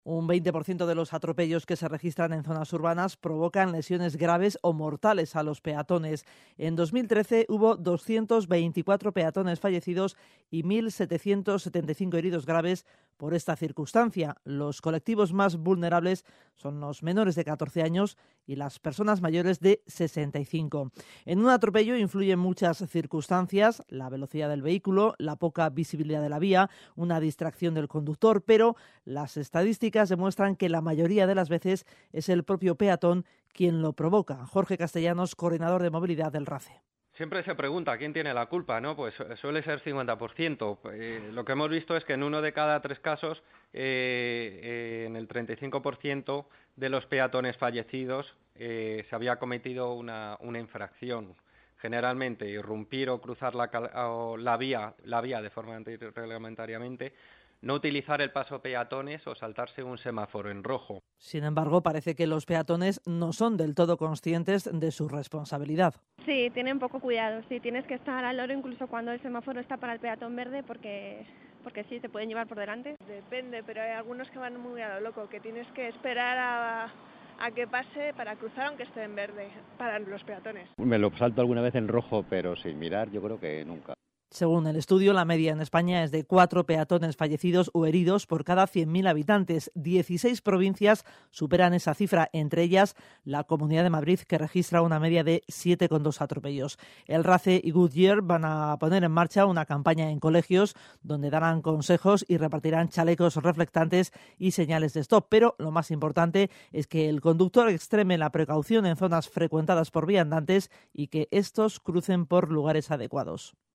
Un 20% de los atropellos que se registran en zonas urbanas provocan lesiones graves o mortales a los peatones. En 2013 hubo 224 peatones fallecidos y 1.775 heridos graves por esta circunstancia. Los colectivos más vulnerables son los menores de 14 años y las personas mayores de 65. En un atropello influyen muchas circunstancias: la velocidad del vehículo, la poca visibilidad de la vía, una distracción del conductor, pero las estadísticas demuestran que la mayoría de las veces es el propio peatón quien lo provoca. Jorge Castellanos, coordinador de movilidad del RACE. Siempre se pregunta quién tiene la culpa, ¿no? Pues suele ser 50%. Lo que hemos visto es que en 1 de cada 3 casos, en el 35% de los peatones fallecidos, se había cometido una infracción. Generalmente, irrumpir o cruzar la vía de forma antirreglamentariamente, no utilizar el paso peatones o saltarse un semáforo en rojo. Sin embargo, parece que los peatones no son del todo conscientes de su responsabilidad. Sí, tienen poco cuidado. Sí, tienes que estar al loro incluso cuando el semáforo está para el peatón verde porque sí, te pueden llevar por delante. Depende, pero hay algunos que van muy a lo loco, que tienes que esperar a que pase para cruzar aunque esté en verde, para los peatones. Me lo salto alguna vez en rojo, pero sin mirar yo creo que nunca. Según el estudio, la media en España es de 4 peatones fallecidos o heridos por cada 100.000 habitantes. 16 provincias superan esa cifra, entre ellas la Comunidad de Madrid, que registra una media de 7,2 atropellos. El RACE y Goodyear van a poner en marcha una campaña en colegios donde darán consejos y repartirán chalecos reflectantes y señales de stop. Pero lo más importante es que el conductor extreme la precaución en zonas frecuentadas por viandantes y que estos crucen por lugares adecuados.